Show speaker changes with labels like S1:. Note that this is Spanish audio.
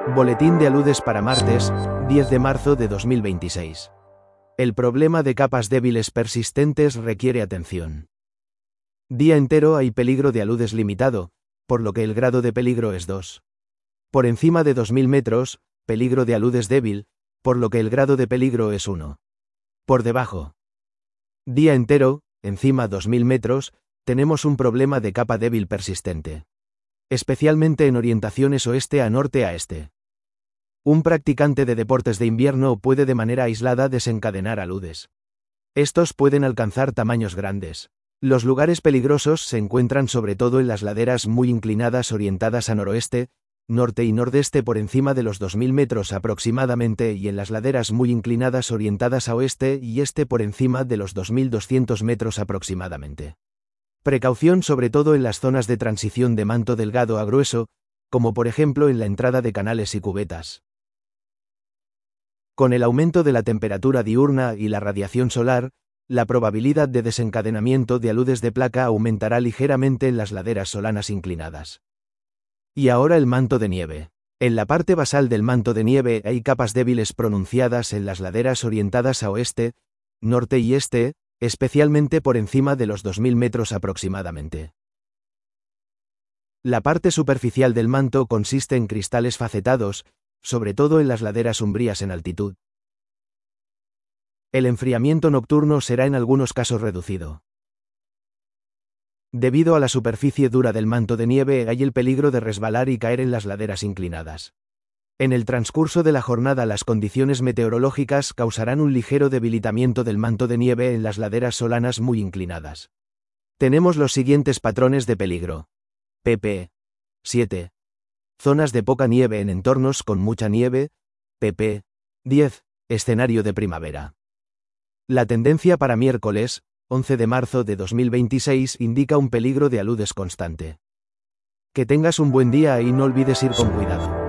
S1: Boletín de aludes para martes, 10 de marzo de 2026. El problema de capas débiles persistentes requiere atención. Día entero hay peligro de aludes limitado, por lo que el grado de peligro es 2. Por encima de 2000 metros, peligro de aludes débil, por lo que el grado de peligro es 1. Por debajo. Día entero, encima 2000 metros, tenemos un problema de capa débil persistente. Especialmente en orientaciones oeste a norte a este. Un practicante de deportes de invierno puede de manera aislada desencadenar aludes. Estos pueden alcanzar tamaños grandes. Los lugares peligrosos se encuentran sobre todo en las laderas muy inclinadas orientadas a noroeste, norte y nordeste por encima de los 2000 metros aproximadamente y en las laderas muy inclinadas orientadas a oeste y este por encima de los 2200 metros aproximadamente. Precaución sobre todo en las zonas de transición de manto delgado a grueso, como por ejemplo en la entrada de canales y cubetas. Con el aumento de la temperatura diurna y la radiación solar, la probabilidad de desencadenamiento de aludes de placa aumentará ligeramente en las laderas solanas inclinadas. Y ahora el manto de nieve. En la parte basal del manto de nieve hay capas débiles pronunciadas en las laderas orientadas a oeste, norte y este, especialmente por encima de los 2000 metros aproximadamente. La parte superficial del manto consiste en cristales facetados, sobre todo en las laderas umbrías en altitud. El enfriamiento nocturno será en algunos casos reducido. Debido a la superficie dura del manto de nieve hay el peligro de resbalar y caer en las laderas inclinadas. En el transcurso de la jornada las condiciones meteorológicas causarán un ligero debilitamiento del manto de nieve en las laderas solanas muy inclinadas. Tenemos los siguientes patrones de peligro. pp. 7. Zonas de poca nieve en entornos con mucha nieve. pp. 10. Escenario de primavera. La tendencia para miércoles, 11 de marzo de 2026 indica un peligro de aludes constante. Que tengas un buen día y no olvides ir con cuidado.